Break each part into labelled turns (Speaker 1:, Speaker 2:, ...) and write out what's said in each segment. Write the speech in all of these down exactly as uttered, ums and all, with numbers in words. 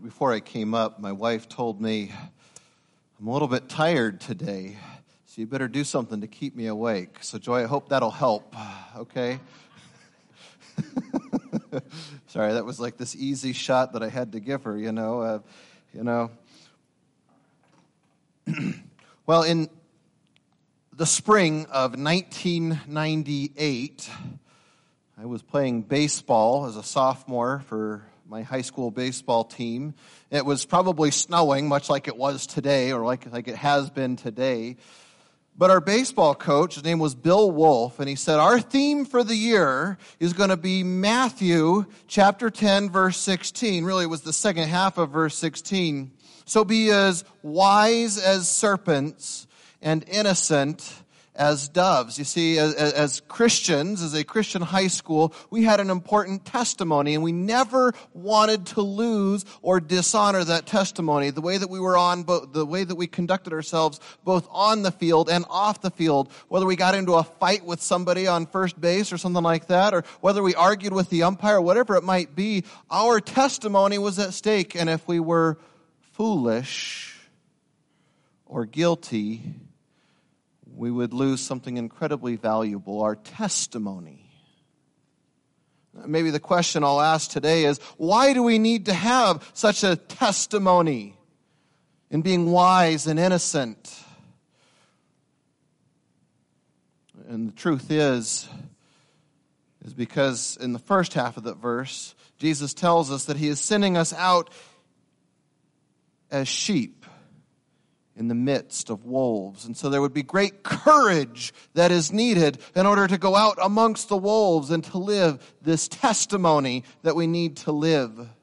Speaker 1: Right before I came up, my wife told me, I'm a little bit tired today, so you better do something to keep me awake. So, Joy, I hope that'll help, okay? Sorry, that was like this easy shot that I had to give her, you know. Uh, you know. Well, in the spring of nineteen ninety-eight, I was playing baseball as a sophomore for my high school baseball team. It was probably snowing, much like it was today, or like, like it has been today. But our baseball coach, his name was Bill Wolf, and he said, our theme for the year is going to be Matthew chapter ten, verse sixteen. Really, it was the second half of verse sixteen. So be as wise as serpents and innocent as doves. You see, as, as Christians, as a Christian high school, we had an important testimony, and we never wanted to lose or dishonor that testimony. The way that we were on, the way that we conducted ourselves, both on the field and off the field, whether we got into a fight with somebody on first base or something like that, or whether we argued with the umpire, whatever it might be, our testimony was at stake. And if we were foolish or guilty, we would lose something incredibly valuable, our testimony. Maybe the question I'll ask today is, why do we need to have such a testimony in being wise and innocent? And the truth is, is because in the first half of that verse, Jesus tells us that he is sending us out as sheep in the midst of wolves. And so there would be great courage that is needed in order to go out amongst the wolves and to live this testimony that we need to live. A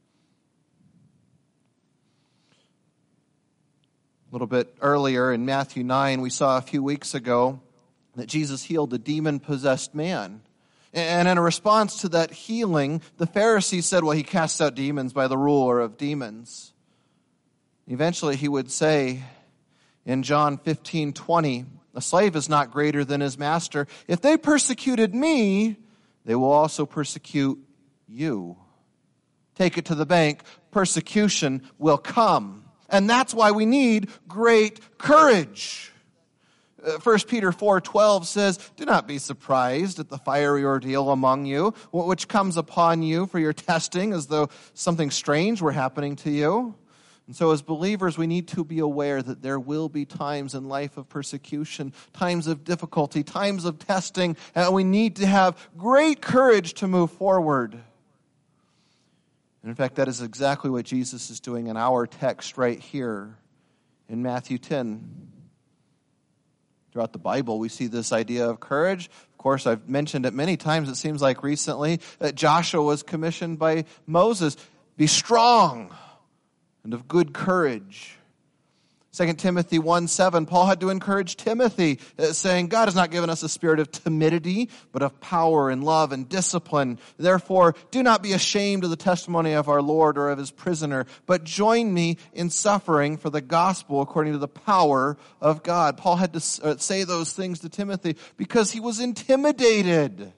Speaker 1: little bit earlier in Matthew nine, we saw a few weeks ago that Jesus healed a demon-possessed man. And in a response to that healing, the Pharisees said, well, he casts out demons by the ruler of demons. Eventually he would say in John fifteen twenty, a slave is not greater than his master. If they persecuted me, they will also persecute you. Take it to the bank, persecution will come. And that's why we need great courage. First Peter four twelve says, do not be surprised at the fiery ordeal among you, which comes upon you for your testing as though something strange were happening to you. And so as believers, we need to be aware that there will be times in life of persecution, times of difficulty, times of testing, and we need to have great courage to move forward. And in fact, that is exactly what Jesus is doing in our text right here in Matthew ten. Throughout the Bible, we see this idea of courage. Of course, I've mentioned it many times, it seems like recently, that Joshua was commissioned by Moses. Be strong and of good courage. Second Timothy one seven, Paul had to encourage Timothy, saying, God has not given us a spirit of timidity, but of power and love and discipline. Therefore, do not be ashamed of the testimony of our Lord or of his prisoner, but join me in suffering for the gospel according to the power of God. Paul had to say those things to Timothy because he was intimidated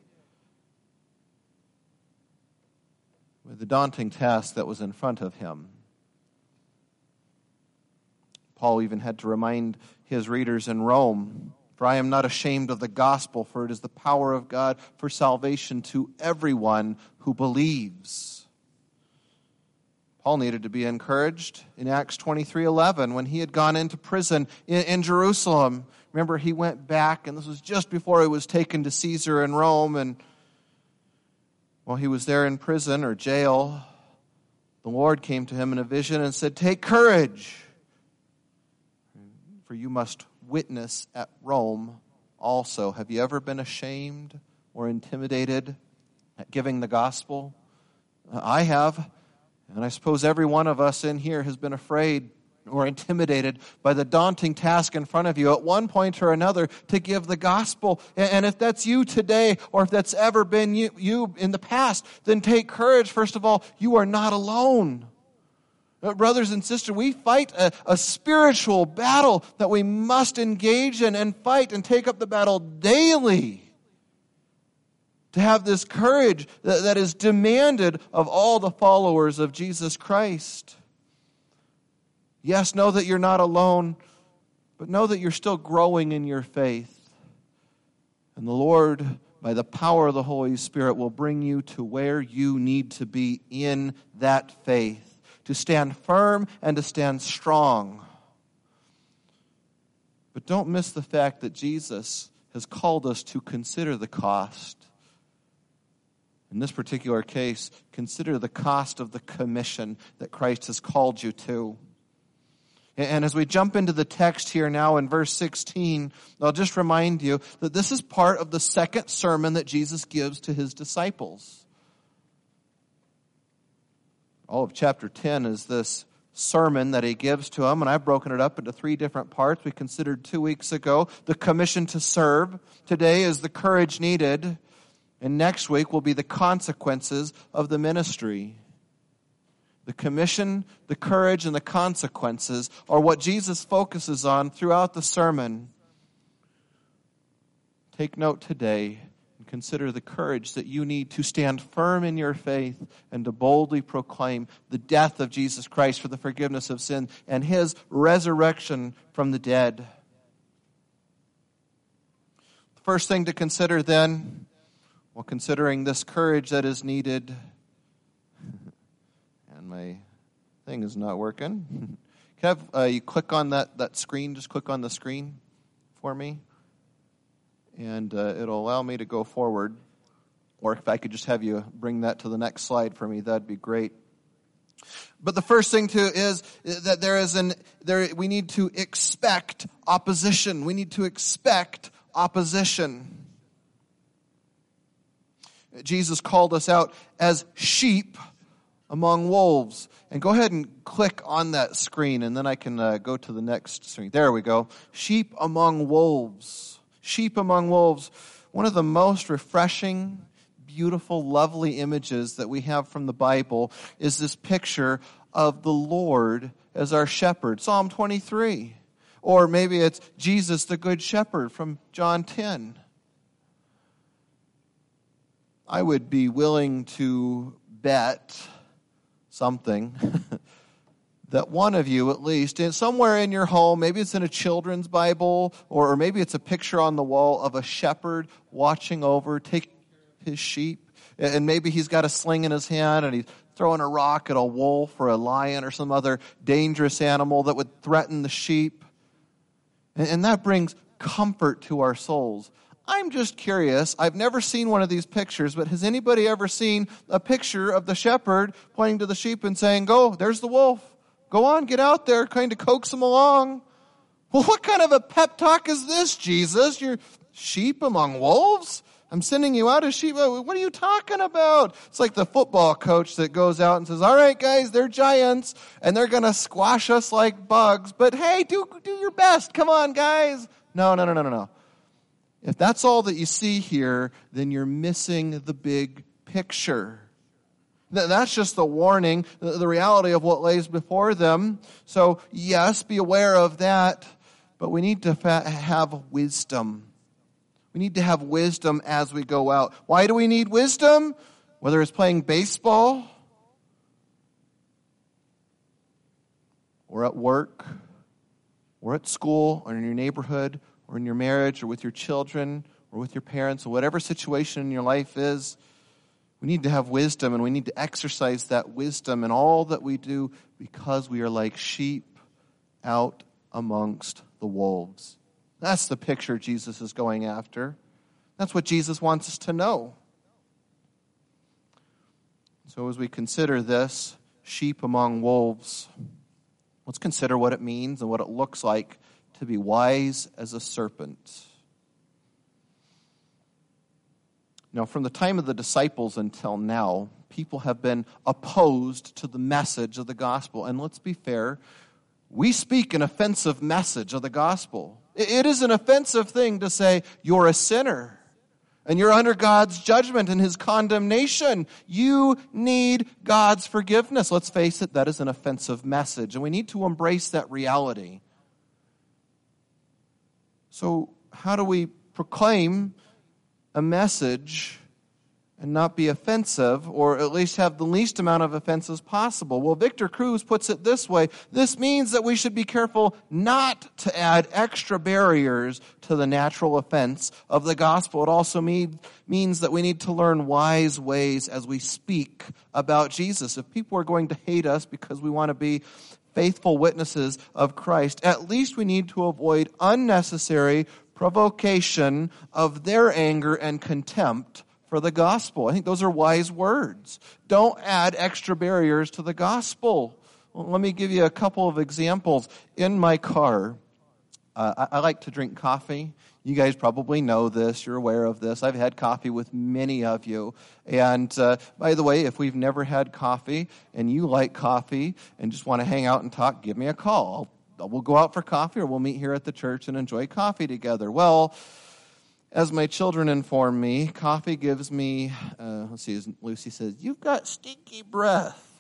Speaker 1: with the daunting task that was in front of him. Paul even had to remind his readers in Rome, for I am not ashamed of the gospel, for it is the power of God for salvation to everyone who believes. Paul needed to be encouraged in Acts twenty-three eleven when he had gone into prison in, in Jerusalem. Remember, he went back, and this was just before he was taken to Caesar in Rome, and while he was there in prison or jail, the Lord came to him in a vision and said, take courage, for you must witness at Rome also. Have you ever been ashamed or intimidated at giving the gospel? I have, and I suppose every one of us in here has been afraid or intimidated by the daunting task in front of you at one point or another to give the gospel. And if that's you today, or if that's ever been you, you in the past, then take courage. First of all, you are not alone. Brothers and sisters, we fight a, a spiritual battle that we must engage in and fight and take up the battle daily. To have this courage that, that is demanded of all the followers of Jesus Christ. Yes, know that you're not alone, but know that you're still growing in your faith. And the Lord, by the power of the Holy Spirit, will bring you to where you need to be in that faith, to stand firm and to stand strong. But don't miss the fact that Jesus has called us to consider the cost. In this particular case, consider the cost of the commission that Christ has called you to. And as we jump into the text here now in verse sixteen, I'll just remind you that this is part of the second sermon that Jesus gives to his disciples. All of chapter ten is this sermon that he gives to them, and I've broken it up into three different parts. We considered two weeks ago the commission to serve. Today is the courage needed. And next week will be the consequences of the ministry. The commission, the courage, and the consequences are what Jesus focuses on throughout the sermon. Take note today and consider the courage that you need to stand firm in your faith and to boldly proclaim the death of Jesus Christ for the forgiveness of sin and his resurrection from the dead. The first thing to consider then, well, considering this courage that is needed, and my thing is not working. Can I have uh, you click on that, that screen? Just click on the screen for me. And uh, it'll allow me to go forward. Or if I could just have you bring that to the next slide for me, that'd be great. But the first thing too is that there is an there we need to expect opposition. We need to expect opposition. Jesus called us out as sheep among wolves. And go ahead and click on that screen, and then I can uh, go to the next screen. There we go. Sheep among wolves. Sheep among wolves. One of the most refreshing, beautiful, lovely images that we have from the Bible is this picture of the Lord as our shepherd. Psalm twenty-three. Or maybe it's Jesus the Good Shepherd from John ten. I would be willing to bet something that one of you at least, in somewhere in your home, maybe it's in a children's Bible, or, or maybe it's a picture on the wall of a shepherd watching over, taking care of his sheep, and maybe he's got a sling in his hand and he's throwing a rock at a wolf or a lion or some other dangerous animal that would threaten the sheep. And, and that brings comfort to our souls. I'm just curious, I've never seen one of these pictures, but has anybody ever seen a picture of the shepherd pointing to the sheep and saying, go, there's the wolf. Go on, get out there, kind of coax him along. Well, what kind of a pep talk is this, Jesus? You're sheep among wolves? I'm sending you out as sheep. What are you talking about? It's like the football coach that goes out and says, all right, guys, they're giants, and they're going to squash us like bugs. But hey, do, do your best. Come on, guys. No, no, no, no, no, no. If that's all that you see here, then you're missing the big picture. That's just the warning, the reality of what lays before them. So, yes, be aware of that, but we need to have wisdom. We need to have wisdom as we go out. Why do we need wisdom? Whether it's playing baseball, or at work, or at school, or in your neighborhood, or in your marriage, or with your children, or with your parents, or whatever situation in your life is, we need to have wisdom, and we need to exercise that wisdom in all that we do because we are like sheep out amongst the wolves. That's the picture Jesus is going after. That's what Jesus wants us to know. So as we consider this, sheep among wolves, let's consider what it means and what it looks like to be wise as a serpent. Now, from the time of the disciples until now, people have been opposed to the message of the gospel. And let's be fair, we speak an offensive message of the gospel. It is an offensive thing to say, you're a sinner, and you're under God's judgment and his condemnation. You need God's forgiveness. Let's face it, that is an offensive message, and we need to embrace that reality. So how do we proclaim a message and not be offensive, or at least have the least amount of offenses possible. Well, Victor Cruz puts it this way: this means that we should be careful not to add extra barriers to the natural offense of the gospel. It also mean, means that we need to learn wise ways as we speak about Jesus. If people are going to hate us because we want to be faithful witnesses of Christ, at least we need to avoid unnecessary provocation of their anger and contempt for the gospel. I think those are wise words. Don't add extra barriers to the gospel. Well, let me give you a couple of examples. In my car, uh, I, I like to drink coffee. You guys probably know this. You're aware of this. I've had coffee with many of you. And uh, by the way, if we've never had coffee and you like coffee and just want to hang out and talk, give me a call. I'll, we'll go out for coffee, or we'll meet here at the church and enjoy coffee together. Well, as my children inform me, coffee gives me, uh, let's see, Lucy says, "You've got stinky breath."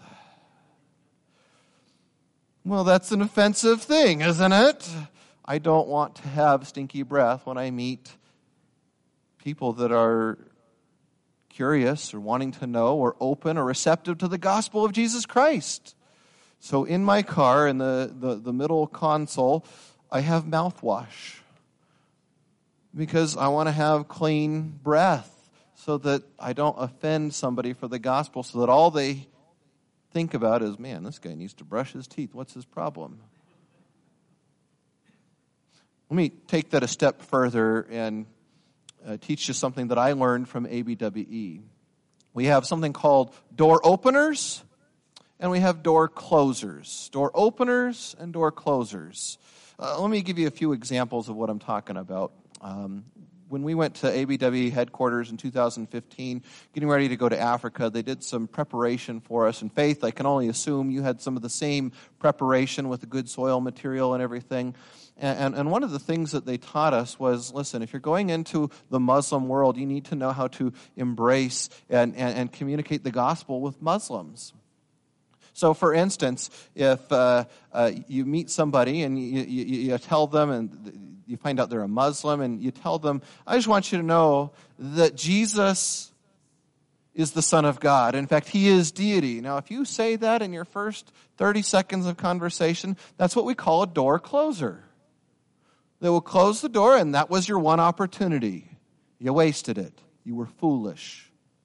Speaker 1: Well, that's an offensive thing, isn't it? I don't want to have stinky breath when I meet people that are curious or wanting to know or open or receptive to the gospel of Jesus Christ. So in my car, in the, the, the middle console, I have mouthwash, because I want to have clean breath so that I don't offend somebody for the gospel, so that all they think about is, man, this guy needs to brush his teeth. What's his problem? Let me take that a step further and uh, teach you something that I learned from A B W E. We have something called door openers, and we have door closers. Door openers and door closers. Uh, let me give you a few examples of what I'm talking about. Um, when we went to A B W E headquarters in two thousand fifteen, getting ready to go to Africa, they did some preparation for us. And Faith, I can only assume you had some of the same preparation with the good soil material and everything. And, and, and one of the things that they taught us was, listen, if you're going into the Muslim world, you need to know how to embrace and, and, and communicate the gospel with Muslims. So, for instance, if uh, uh, you meet somebody and you, you, you tell them, and you find out they're a Muslim, and you tell them, I just want you to know that Jesus is the Son of God. In fact, He is deity. Now, if you say that in your first thirty seconds of conversation, that's what we call a door closer. They will close the door, and that was your one opportunity. You wasted it. You were foolish.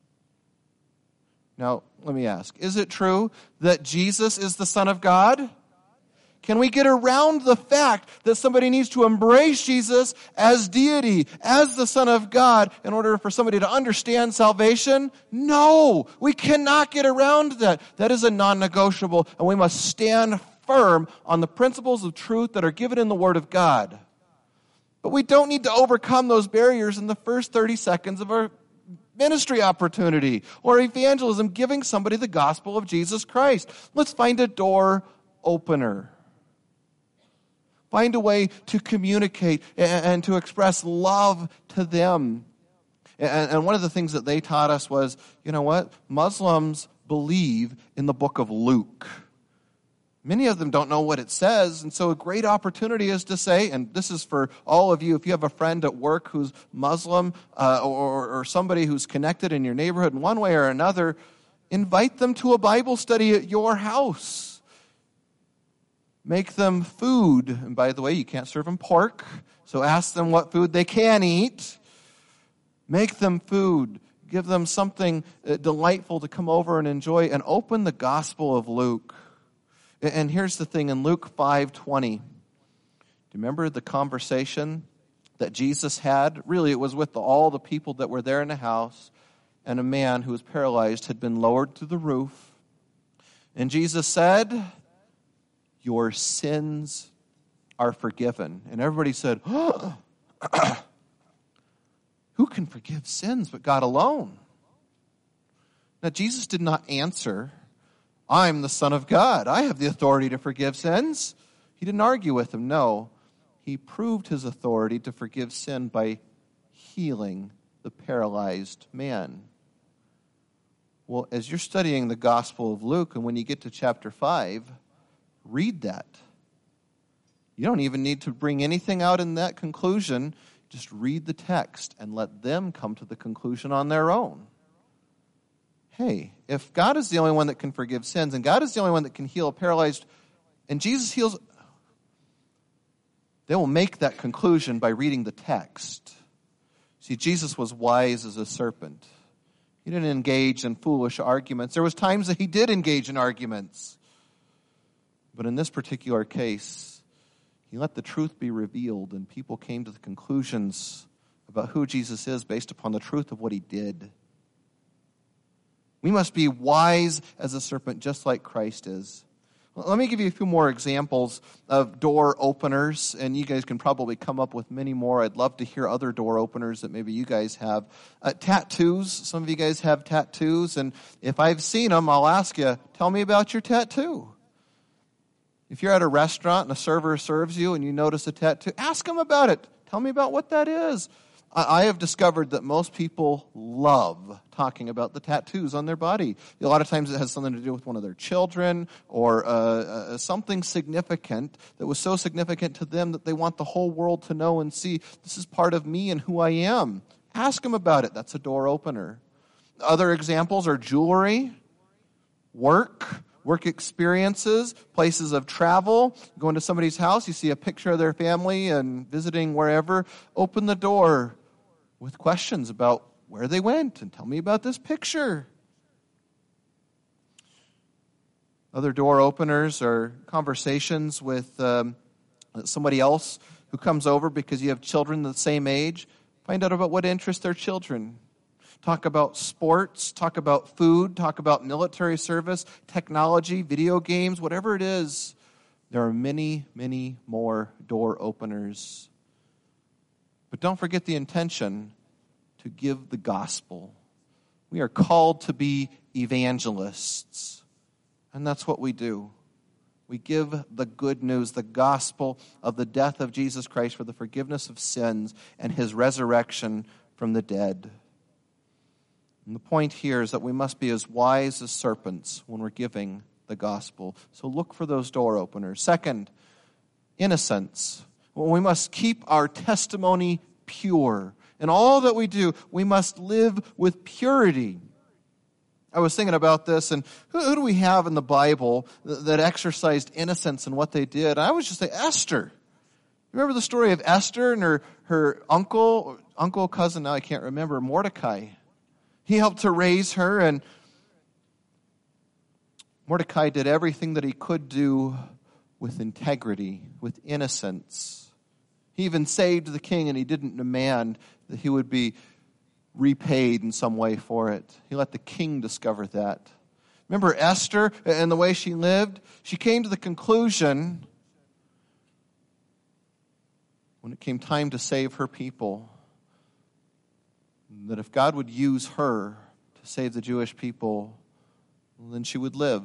Speaker 1: Now, let me ask, is it true that Jesus is the Son of God? Can we get around the fact that somebody needs to embrace Jesus as deity, as the Son of God, in order for somebody to understand salvation? No, we cannot get around that. That is a non-negotiable, and we must stand firm on the principles of truth that are given in the Word of God. But we don't need to overcome those barriers in the first thirty seconds of our ministry opportunity or evangelism, giving somebody the gospel of Jesus Christ. Let's find a door opener. Find a way to communicate and to express love to them. And one of the things that they taught us was, you know what? Muslims believe in the book of Luke. Many of them don't know what it says, and so a great opportunity is to say, and this is for all of you, if you have a friend at work who's Muslim uh, or, or somebody who's connected in your neighborhood in one way or another, invite them to a Bible study at your house. Make them food. And by the way, you can't serve them pork, so ask them what food they can eat. Make them food. Give them something delightful to come over and enjoy, and open the Gospel of Luke. And here's the thing, in Luke five twenty, do you remember the conversation that Jesus had? Really, it was with the, all the people that were there in the house, and a man who was paralyzed had been lowered to the roof. And Jesus said, your sins are forgiven. And everybody said, oh, who can forgive sins but God alone? Now, Jesus did not answer, I'm the Son of God. I have the authority to forgive sins. He didn't argue with him. No, he proved his authority to forgive sin by healing the paralyzed man. Well, as you're studying the Gospel of Luke, and when you get to chapter five, read that. You don't even need to bring anything out in that conclusion. Just read the text and let them come to the conclusion on their own. hey, if God is the only one that can forgive sins, and God is the only one that can heal a paralyzed, and Jesus heals, they will make that conclusion by reading the text. See, Jesus was wise as a serpent. He didn't engage in foolish arguments. There was times that he did engage in arguments. But in this particular case, he let the truth be revealed, and people came to the conclusions about who Jesus is based upon the truth of what he did. We must be wise as a serpent, just like Christ is. Let me give you a few more examples of door openers, and you guys can probably come up with many more. I'd love to hear other door openers that maybe you guys have. Uh, tattoos. Some of you guys have tattoos, and if I've seen them, I'll ask you, tell me about your tattoo. If you're at a restaurant and a server serves you and you notice a tattoo, ask them about it. Tell me about what that is. I have discovered that most people love talking about the tattoos on their body. A lot of times it has something to do with one of their children or uh, uh, something significant that was so significant to them that they want the whole world to know and see, this is part of me and who I am. Ask them about it. That's a door opener. Other examples are jewelry, work, work experiences, places of travel. Go into somebody's house, you see a picture of their family and visiting wherever. Open the door with questions about where they went and tell me about this picture. Other door openers are conversations with um, somebody else who comes over because you have children the same age. Find out about what interests their children. Talk about sports, talk about food, talk about military service, technology, video games, whatever it is. There are many, many more door openers. But don't forget the intention to give the gospel. We are called to be evangelists, and that's what we do. We give the good news, the gospel of the death of Jesus Christ for the forgiveness of sins and his resurrection from the dead. And the point here is that we must be as wise as serpents when we're giving the gospel. So look for those door openers. Second, innocence. Well, we must keep our testimony pure. In all that we do, we must live with purity. I was thinking about this, and who, who do we have in the Bible that, that exercised innocence in what they did? I was just say Esther. Remember the story of Esther and her, her uncle, uncle, cousin, now I can't remember, Mordecai. He helped to raise her, and Mordecai did everything that he could do with integrity, with innocence. He even saved the king, and he didn't demand that he would be repaid in some way for it. He let the king discover that. Remember Esther and the way she lived? She came to the conclusion when it came time to save her people that if God would use her to save the Jewish people, then she would live.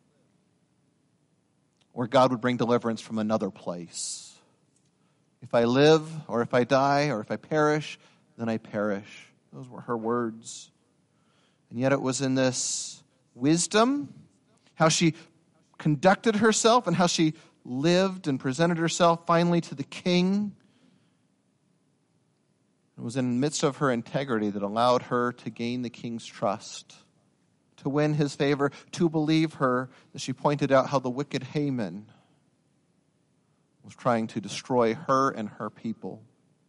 Speaker 1: Or God would bring deliverance from another place. If I live, or if I die, or if I perish, then I perish. Those were her words. And yet it was in this wisdom, how she conducted herself and how she lived and presented herself finally to the king. It was in the midst of her integrity that allowed her to gain the king's trust, to win his favor, to believe her, that she pointed out how the wicked Haman was trying to destroy her and her people.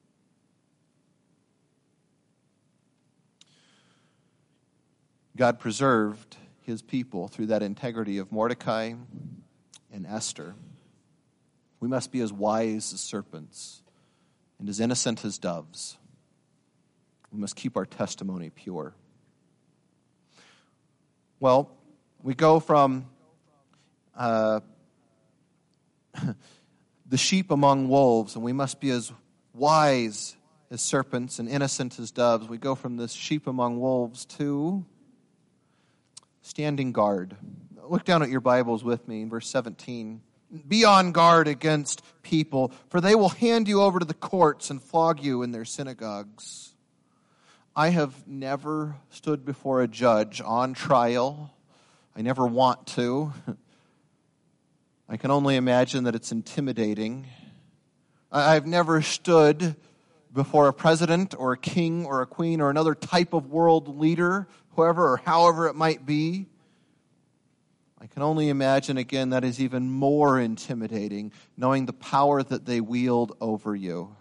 Speaker 1: God preserved his people through that integrity of Mordecai and Esther. We must be as wise as serpents and as innocent as doves. We must keep our testimony pure. Well, we go from uh, the sheep among wolves, and we must be as wise as serpents and innocent as doves. We go from this sheep among wolves to standing guard. Look down at your Bibles with me in verse seventeen. Be on guard against people, for they will hand you over to the courts and flog you in their synagogues. I have never stood before a judge on trial. I never want to. I can only imagine that it's intimidating. I've never stood before a president or a king or a queen or another type of world leader, whoever or however it might be. I can only imagine, again, that is even more intimidating, knowing the power that they wield over you.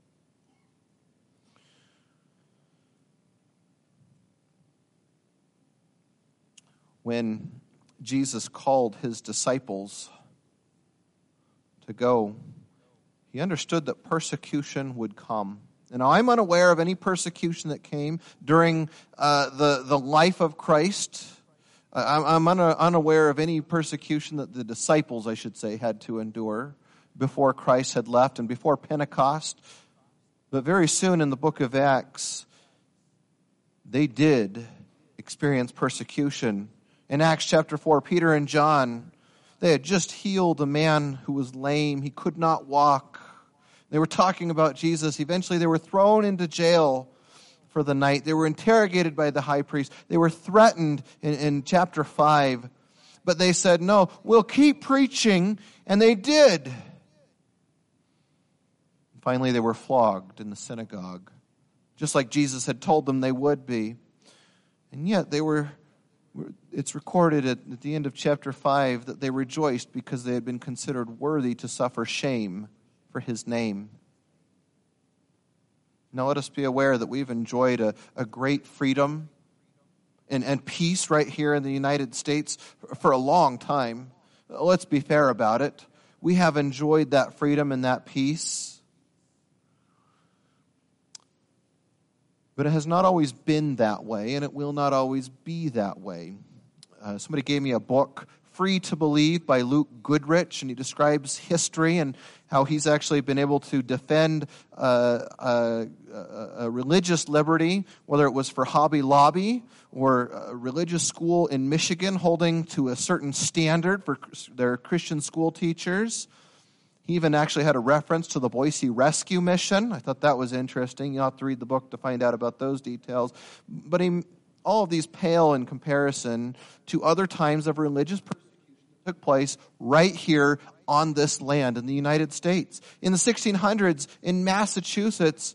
Speaker 1: When Jesus called his disciples to go, he understood that persecution would come. And now I'm unaware of any persecution that came during uh, the, the life of Christ. I'm, I'm una, unaware of any persecution that the disciples, I should say, had to endure before Christ had left and before Pentecost. But very soon in the book of Acts, they did experience persecution. In Acts chapter four, Peter and John, they had just healed a man who was lame. He could not walk. They were talking about Jesus. Eventually they were thrown into jail for the night. They were interrogated by the high priest. They were threatened in, in chapter five. But they said, no, we'll keep preaching. And they did. Finally, they were flogged in the synagogue, just like Jesus had told them they would be. And yet they were, it's recorded at, at the end of chapter five that they rejoiced because they had been considered worthy to suffer shame for his name. Now let us be aware that we've enjoyed a, a great freedom and, and peace right here in the United States for a long time. Let's be fair about it. We have enjoyed that freedom and that peace. But it has not always been that way, and it will not always be that way. Uh, somebody gave me a book, Free to Believe by Luke Goodrich, and he describes history and how he's actually been able to defend uh, a, a religious liberty, whether it was for Hobby Lobby or a religious school in Michigan holding to a certain standard for their Christian school teachers. He even actually had a reference to the Boise Rescue Mission. I thought that was interesting. You'll have to read the book to find out about those details. But he, all of these pale in comparison to other times of religious persecution that took place right here on this land in the United States. In the sixteen hundreds, in Massachusetts,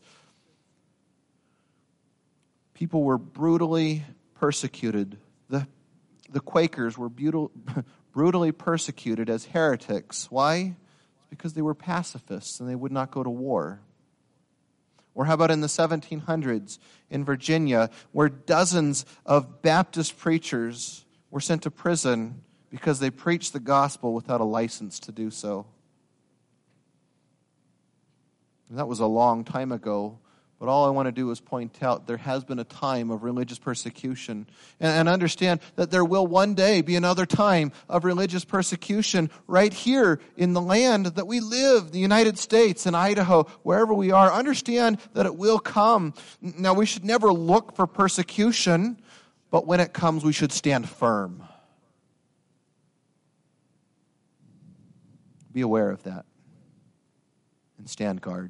Speaker 1: people were brutally persecuted. The, the Quakers were brutal, brutally persecuted as heretics. Why? Because they were pacifists and they would not go to war. Or how about in the seventeen hundreds in Virginia, where dozens of Baptist preachers were sent to prison because they preached the gospel without a license to do so. And that was a long time ago, but all I want to do is point out there has been a time of religious persecution. And, and understand that there will one day be another time of religious persecution right here in the land that we live, the United States and Idaho, wherever we are. Understand that it will come. Now, we should never look for persecution, but when it comes, we should stand firm. Be aware of that and stand guard.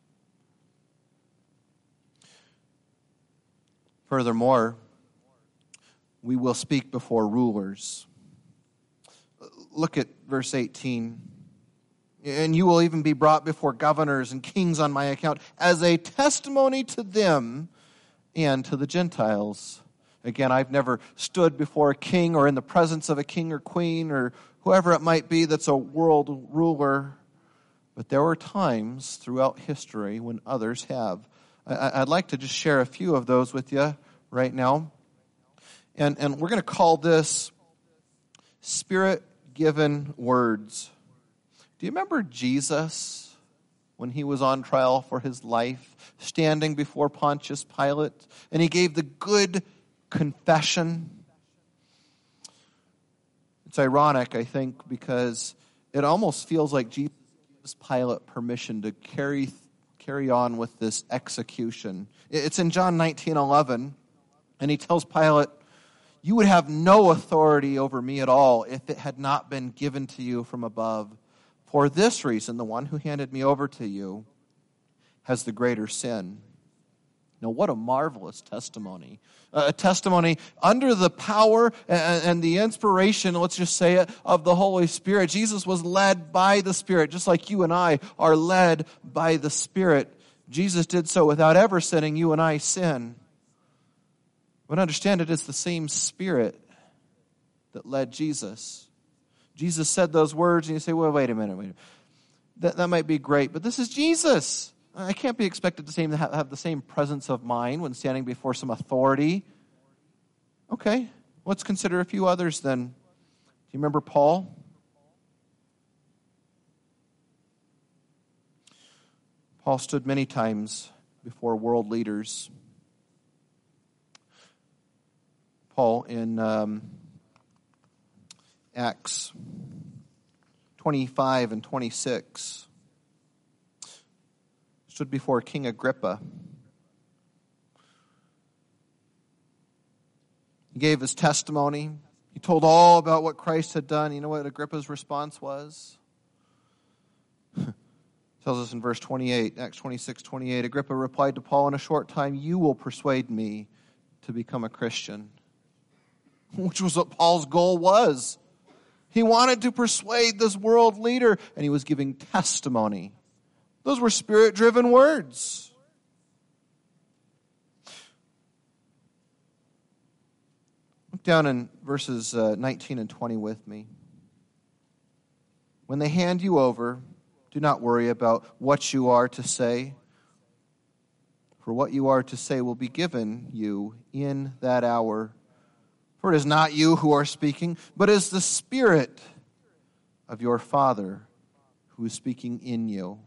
Speaker 1: Furthermore, we will speak before rulers. Look at verse eighteen. And you will even be brought before governors and kings on my account as a testimony to them and to the Gentiles. Again, I've never stood before a king or in the presence of a king or queen or whoever it might be that's a world ruler. But there were times throughout history when others have. I'd like to just share a few of those with you right now. And, and we're going to call this Spirit-given words. Do you remember Jesus when he was on trial for his life, standing before Pontius Pilate, and he gave the good confession? It's ironic, I think, because it almost feels like Jesus gives Pilate permission to carry carry on with this execution. It's in John nineteen eleven, and he tells Pilate, you would have no authority over me at all if it had not been given to you from above. For this reason, the one who handed me over to you has the greater sin. Now, what a marvelous testimony. A testimony under the power and the inspiration, let's just say it, of the Holy Spirit. Jesus was led by the Spirit, just like you and I are led by the Spirit. Jesus did so without ever sinning. You and I sin. But understand, it is the same Spirit that led Jesus. Jesus said those words, and you say, well, wait a minute, wait a minute. That, that might be great, but this is Jesus. I can't be expected to same, have, have the same presence of mind when standing before some authority. Okay, let's consider a few others then. Do you remember Paul? Paul stood many times before world leaders. Paul in um, Acts twenty-five and twenty-six stood before King Agrippa. He gave his testimony. He told all about what Christ had done. You know what Agrippa's response was? Tells us in verse twenty-eight, Acts twenty-six, twenty-eight, Agrippa replied to Paul, in a short time you will persuade me to become a Christian. Which was what Paul's goal was. He wanted to persuade this world leader, and he was giving testimony. Those were Spirit-driven words. Look down in verses uh, nineteen and twenty with me. When they hand you over, do not worry about what you are to say, for what you are to say will be given you in that hour. For it is not you who are speaking, but is the Spirit of your Father who is speaking in you.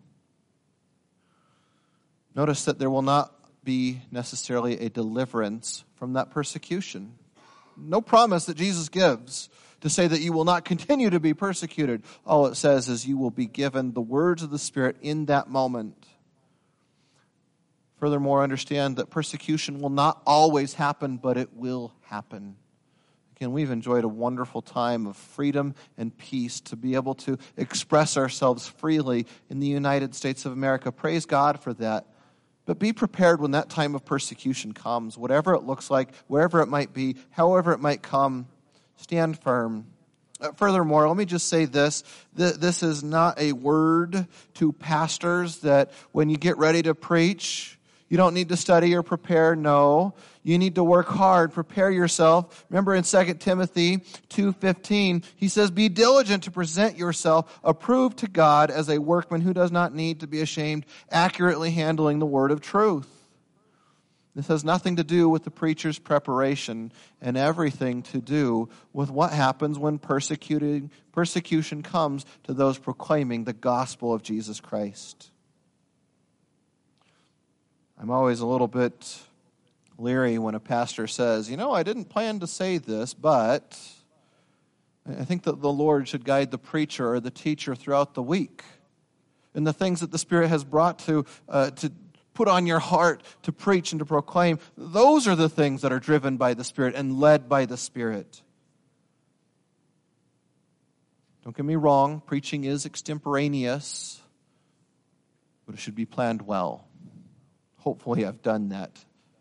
Speaker 1: Notice that there will not be necessarily a deliverance from that persecution. No promise that Jesus gives to say that you will not continue to be persecuted. All it says is you will be given the words of the Spirit in that moment. Furthermore, understand that persecution will not always happen, but it will happen. Again, we've enjoyed a wonderful time of freedom and peace to be able to express ourselves freely in the United States of America. Praise God for that. But be prepared when that time of persecution comes, whatever it looks like, wherever it might be, however it might come. Stand firm. Uh, furthermore, let me just say this. Th- this is not a word to pastors that when you get ready to preach, you don't need to study or prepare. No. You need to work hard. Prepare yourself. Remember in Second Timothy two fifteen, he says, be diligent to present yourself approved to God as a workman who does not need to be ashamed, accurately handling the word of truth. This has nothing to do with the preacher's preparation and everything to do with what happens when persecuted, persecution comes to those proclaiming the gospel of Jesus Christ. I'm always a little bit leery when a pastor says, you know, I didn't plan to say this, but I think that the Lord should guide the preacher or the teacher throughout the week in the things that the Spirit has brought to uh, to put on your heart to preach and to proclaim. Those are the things that are driven by the Spirit and led by the Spirit. Don't get me wrong, preaching is extemporaneous, but it should be planned well. Hopefully I've done that.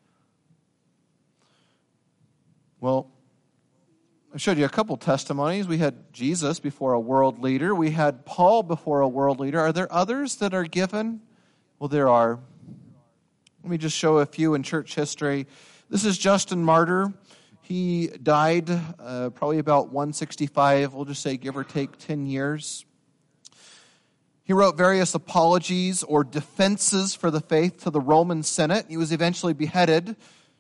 Speaker 1: Well, I showed you a couple testimonies. We had Jesus before a world leader. We had Paul before a world leader. Are there others that are given? Well, there are. Let me just show a few in church history. This is Justin Martyr. He died uh, probably about one sixty-five, we'll just say give or take ten years. He wrote various apologies or defenses for the faith to the Roman Senate. He was eventually beheaded.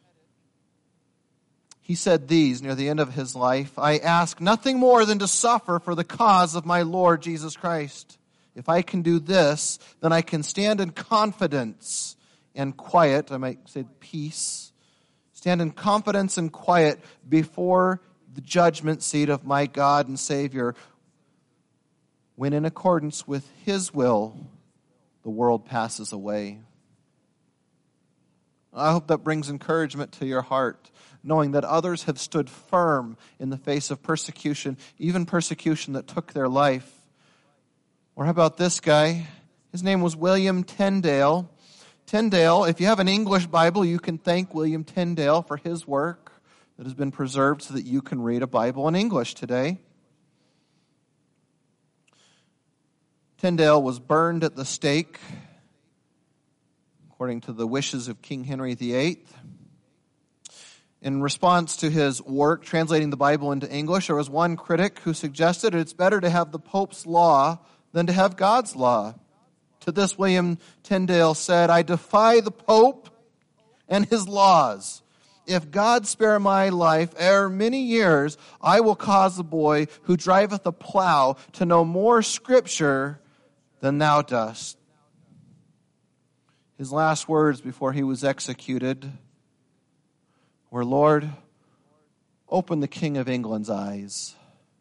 Speaker 1: He said these near the end of his life, I ask nothing more than to suffer for the cause of my Lord Jesus Christ. If I can do this, then I can stand in confidence and quiet, I might say peace, stand in confidence and quiet before the judgment seat of my God and Savior, when in accordance with His will, the world passes away. I hope that brings encouragement to your heart, knowing that others have stood firm in the face of persecution, even persecution that took their life. Or how about this guy? His name was William Tyndale. Tyndale, if you have an English Bible, you can thank William Tyndale for his work that has been preserved so that you can read a Bible in English today. Tyndale was burned at the stake. according to the wishes of King Henry the Eighth. In response to his work translating the Bible into English, there was one critic who suggested it's better to have the Pope's law than to have God's law. To this, William Tyndale said, "I defy the Pope and his laws. If God spare my life ere many years, I will cause the boy who driveth a plow to know more Scripture than thou dost." His last words before he was executed were, "Lord, open the King of England's eyes."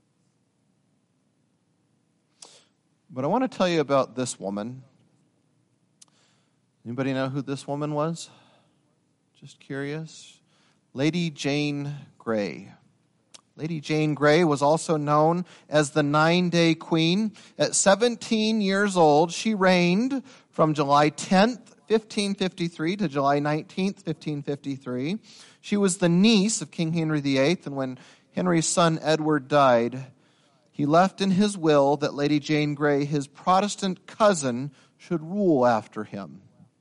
Speaker 1: But I want to tell you about this woman. Anybody know who this woman was? Just curious. Lady Jane Grey. Lady Jane Grey was also known as the Nine-Day Queen. At seventeen years old, she reigned from July tenth, fifteen fifty-three to July nineteenth, fifteen fifty-three. She was the niece of King Henry the Eighth, and when Henry's son Edward died, he left in his will that Lady Jane Grey, his Protestant cousin, should rule after him.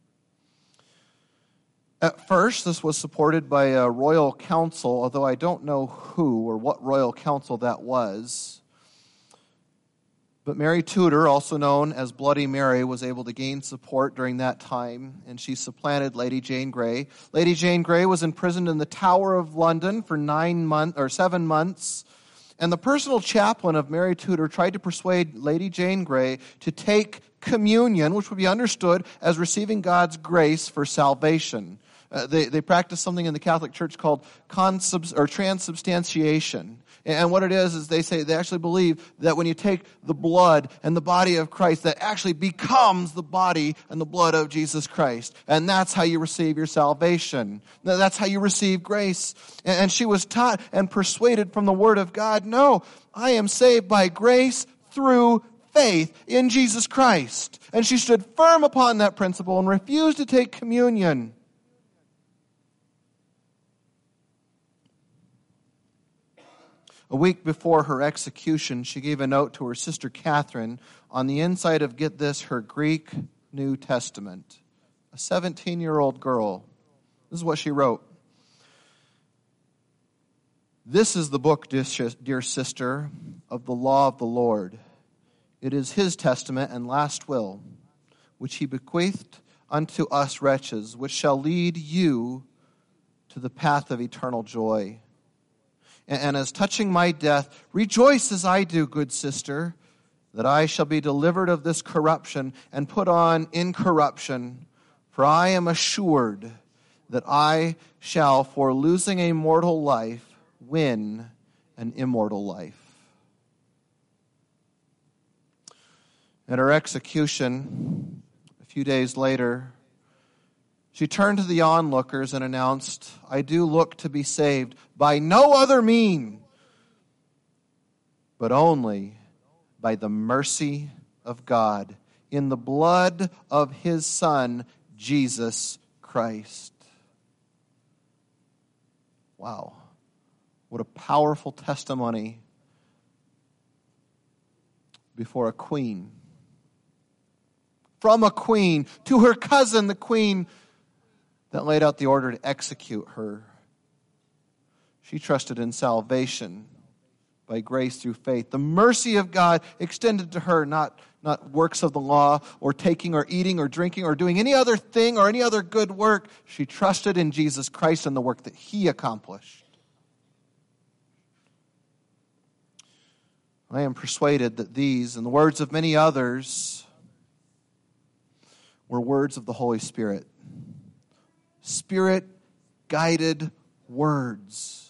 Speaker 1: At first, this was supported by a royal council, although I don't know who or what royal council that was. But Mary Tudor, also known as Bloody Mary, was able to gain support during that time, and she supplanted Lady Jane Grey. Lady Jane Grey was imprisoned in the Tower of London for nine months or seven months, and the personal chaplain of Mary Tudor tried to persuade Lady Jane Grey to take communion, which would be understood as receiving God's grace for salvation. Uh, they, they practice something in the Catholic Church called consubs, or transubstantiation. And what it is, is they say, they actually believe that when you take the blood and the body of Christ, that actually becomes the body and the blood of Jesus Christ. And that's how you receive your salvation. That's how you receive grace. And she was taught and persuaded from the Word of God, no, I am saved by grace through faith in Jesus Christ. And she stood firm upon that principle and refused to take communion. A week before her execution, she gave a note to her sister Catherine on the inside of, get this, her Greek New Testament. A seventeen-year-old girl. This is what she wrote. "This is the book, dear sister, of the law of the Lord. It is his testament and last will, which he bequeathed unto us wretches, which shall lead you to the path of eternal joy. And as touching my death, rejoice as I do, good sister, that I shall be delivered of this corruption and put on incorruption. For I am assured that I shall, for losing a mortal life, win an immortal life." At her execution, a few days later, she turned to the onlookers and announced, "I do look to be saved by no other mean, but only by the mercy of God, in the blood of his Son, Jesus Christ." Wow. What a powerful testimony before a queen. From a queen to her cousin, the queen that laid out the order to execute her. She trusted in salvation by grace through faith. The mercy of God extended to her, not, not works of the law or taking or eating or drinking or doing any other thing or any other good work. She trusted in Jesus Christ and the work that he accomplished. I am persuaded that these and the words of many others were words of the Holy Spirit. Spirit-guided words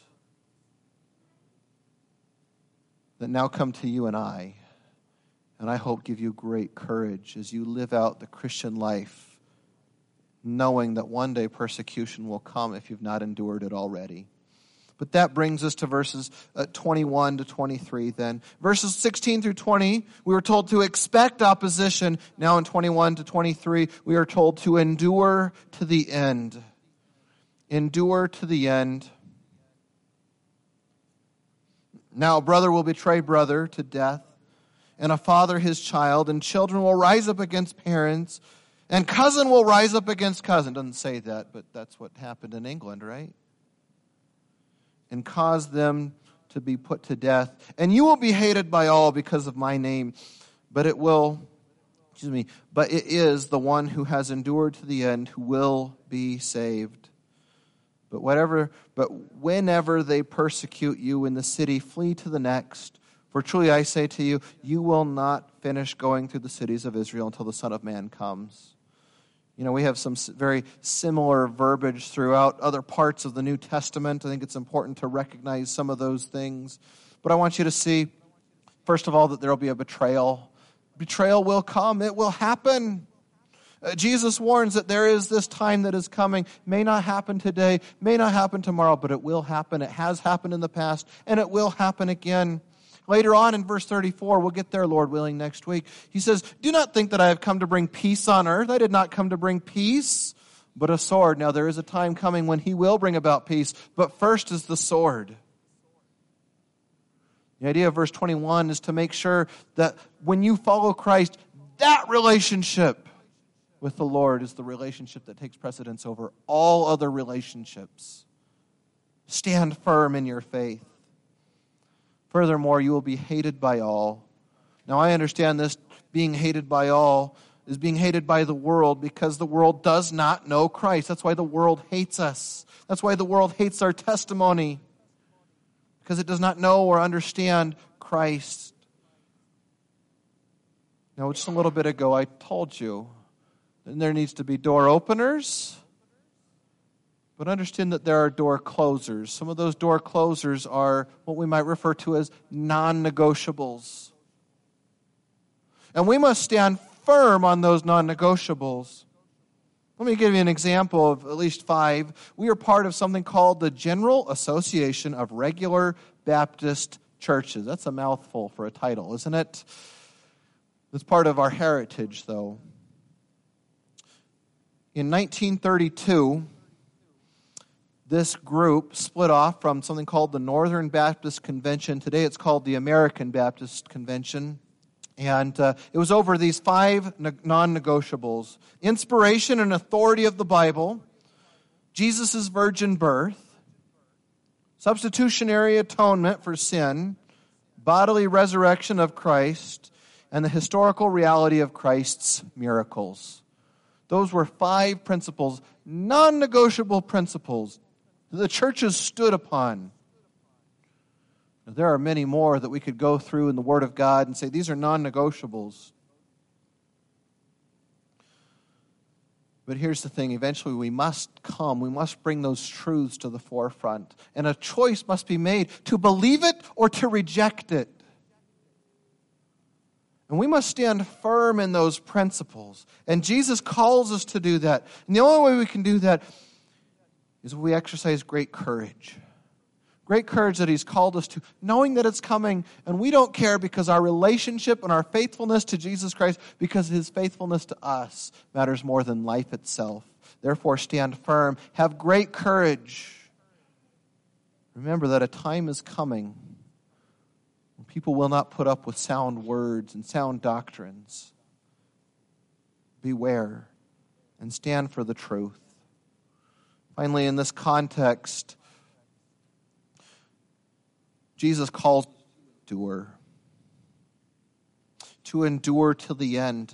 Speaker 1: that now come to you and I, and I hope give you great courage as you live out the Christian life, knowing that one day persecution will come if you've not endured it already. But that brings us to verses uh, twenty-one to twenty-three then. Verses sixteen through twenty, we were told to expect opposition. Now in twenty-one to twenty-three, we are told to endure to the end. Endure to the end. Now a brother will betray brother to death, and a father his child, and children will rise up against parents And cousin will rise up against cousin. Doesn't say that, but that's what happened in England, right? And cause them to be put to death. And you will be hated by all because of my name. But it will, excuse me, but it is the one who has endured to the end who will be saved. But whatever, but whenever they persecute you in the city, flee to the next. For truly I say to you, you will not finish going through the cities of Israel until the Son of Man comes. You know, we have some very similar verbiage throughout other parts of the New Testament. I think it's important to recognize some of those things. But I want you to see, first of all, that there will be a betrayal. Betrayal will come. It will happen. Uh, Jesus warns that there is this time that is coming. May not happen today, may not happen tomorrow, but it will happen. It has happened in the past, and it will happen again. Later on in verse thirty-four, we'll get there, Lord willing, next week. He says, do not think that I have come to bring peace on earth. I did not come to bring peace, but a sword. Now there is a time coming when he will bring about peace, but first is the sword. The idea of verse twenty-one is to make sure that when you follow Christ, that relationship with the Lord is the relationship that takes precedence over all other relationships. Stand firm in your faith. Furthermore, you will be hated by all. Now, I understand this being hated by all is being hated by the world because the world does not know Christ. That's why the world hates us. That's why the world hates our testimony, because it does not know or understand Christ. Now, just a little bit ago, I told you that there needs to be door openers, but understand that there are door closers. Some of those door closers are what we might refer to as non-negotiables. And we must stand firm on those non-negotiables. Let me give you an example of at least five. We are part of something called the General Association of Regular Baptist Churches. That's a mouthful for a title, isn't it? It's part of our heritage, though. In nineteen thirty-two, this group split off from something called the Northern Baptist Convention. Today it's called the American Baptist Convention. And uh, it was over these five non-negotiables. Inspiration and authority of the Bible, Jesus' virgin birth, substitutionary atonement for sin, bodily resurrection of Christ, and the historical reality of Christ's miracles. Those were five principles, non-negotiable principles that the churches stood upon. There are many more that we could go through in the Word of God and say these are non-negotiables. But here's the thing, eventually we must come, we must bring those truths to the forefront. And a choice must be made to believe it or to reject it. And we must stand firm in those principles. And Jesus calls us to do that. And the only way we can do that is if we exercise great courage. Great courage that He's called us to, knowing that it's coming, and we don't care because our relationship and our faithfulness to Jesus Christ, because His faithfulness to us matters more than life itself. Therefore, stand firm. Have great courage. Remember that a time is coming when people will not put up with sound words and sound doctrines. Beware and stand for the truth. Finally, in this context, Jesus calls to endure. To endure till the end.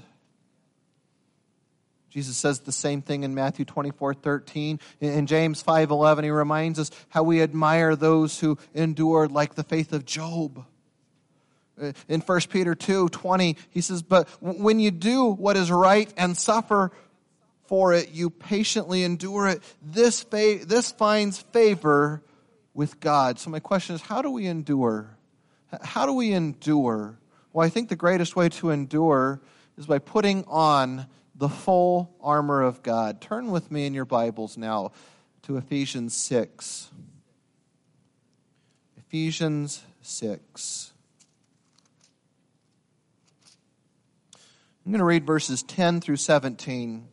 Speaker 1: Jesus says the same thing in Matthew twenty-four thirteen. In James five eleven, He reminds us how we admire those who endured like the faith of Job. In First Peter two twenty, he says, but when you do what is right and suffer for it, you patiently endure it. This fa- this finds favor with God. So my question is, how do we endure? How do we endure? Well, I think the greatest way to endure is by putting on the full armor of God. Turn with me in your Bibles now to Ephesians six. Ephesians six. I'm going to read verses ten through seventeen.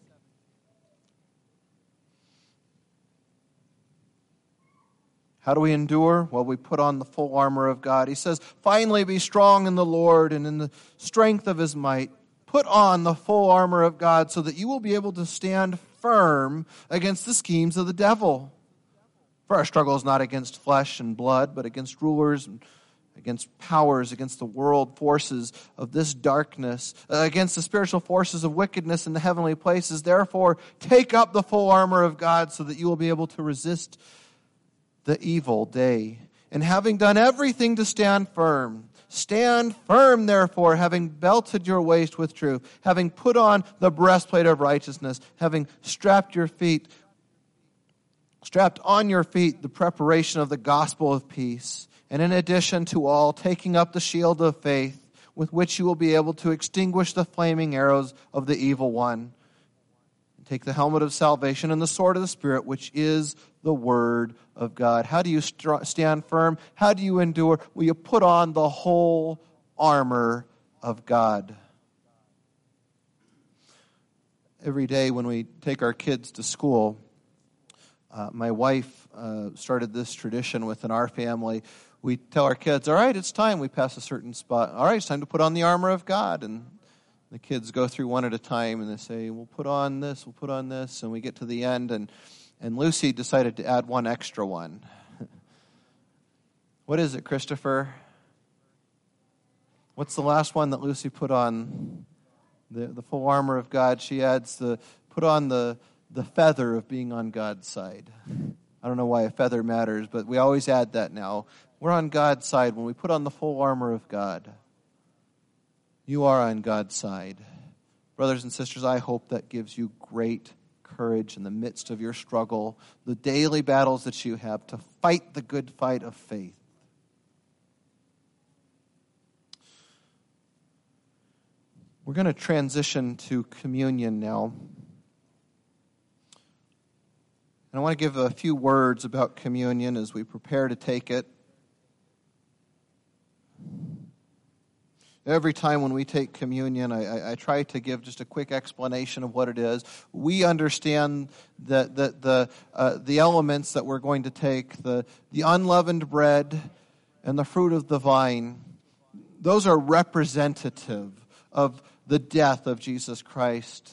Speaker 1: How do we endure? Well, we put on the full armor of God. He says, finally be strong in the Lord and in the strength of His might. Put on the full armor of God so that you will be able to stand firm against the schemes of the devil. For our struggle is not against flesh and blood, but against rulers and against powers, against the world forces of this darkness, uh, against the spiritual forces of wickedness in the heavenly places. Therefore, take up the full armor of God so that you will be able to resist the evil day. And having done everything to stand firm, stand firm, therefore, having belted your waist with truth, having put on the breastplate of righteousness, having strapped your feet, strapped on your feet the preparation of the gospel of peace. And in addition to all, taking up the shield of faith, with which you will be able to extinguish the flaming arrows of the evil one. And take the helmet of salvation and the sword of the Spirit, which is the word of God. How do you st- stand firm? How do you endure? Well, you put on the whole armor of God. Every day when we take our kids to school, uh, my wife uh, started this tradition within our family. We tell our kids, all right, it's time. We pass a certain spot. All right, it's time to put on the armor of God. And the kids go through one at a time, and they say, we'll put on this, we'll put on this. And we get to the end, and, and Lucy decided to add one extra one. What is it, Christopher? What's the last one that Lucy put on? The, the full armor of God. She adds the, put on the, the feather of being on God's side. I don't know why a feather matters, but we always add that now. We're on God's side when we put on the full armor of God. You are on God's side. Brothers and sisters, I hope that gives you great courage in the midst of your struggle, the daily battles that you have to fight the good fight of faith. We're going to transition to communion now. And I want to give a few words about communion as we prepare to take it. Every time when we take communion, I, I, I try to give just a quick explanation of what it is. We understand that the the, uh, the elements that we're going to take, the, the unleavened bread and the fruit of the vine, those are representative of the death of Jesus Christ.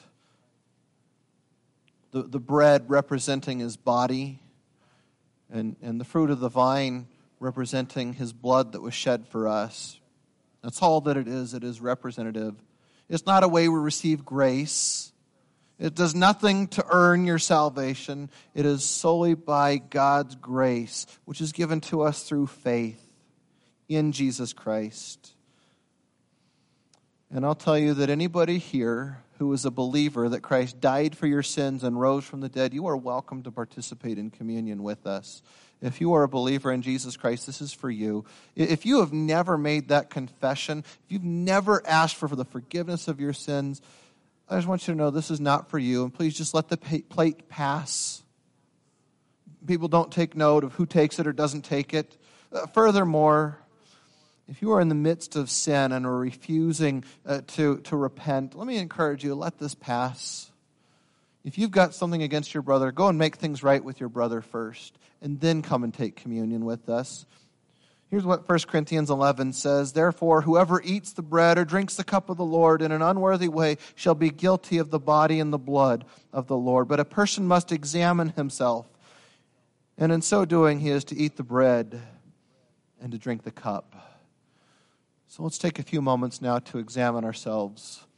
Speaker 1: The, the bread representing his body, and, and the fruit of the vine representing his blood that was shed for us. That's all that it is. It is representative. It's not a way we receive grace. It does nothing to earn your salvation. It is solely by God's grace, which is given to us through faith in Jesus Christ. And I'll tell you that anybody here who is a believer that Christ died for your sins and rose from the dead, you are welcome to participate in communion with us. If you are a believer in Jesus Christ, this is for you. If you have never made that confession, if you've never asked for the forgiveness of your sins, I just want you to know this is not for you. And please just let the plate pass. People don't take note of who takes it or doesn't take it. Uh, furthermore, if you are in the midst of sin and are refusing uh, to, to repent, let me encourage you, let this pass. If you've got something against your brother, go and make things right with your brother first, and then come and take communion with us. Here's what First Corinthians eleven says, "Therefore, whoever eats the bread or drinks the cup of the Lord in an unworthy way shall be guilty of the body and the blood of the Lord. But a person must examine himself, and in so doing he is to eat the bread and to drink the cup." So let's take a few moments now to examine ourselves.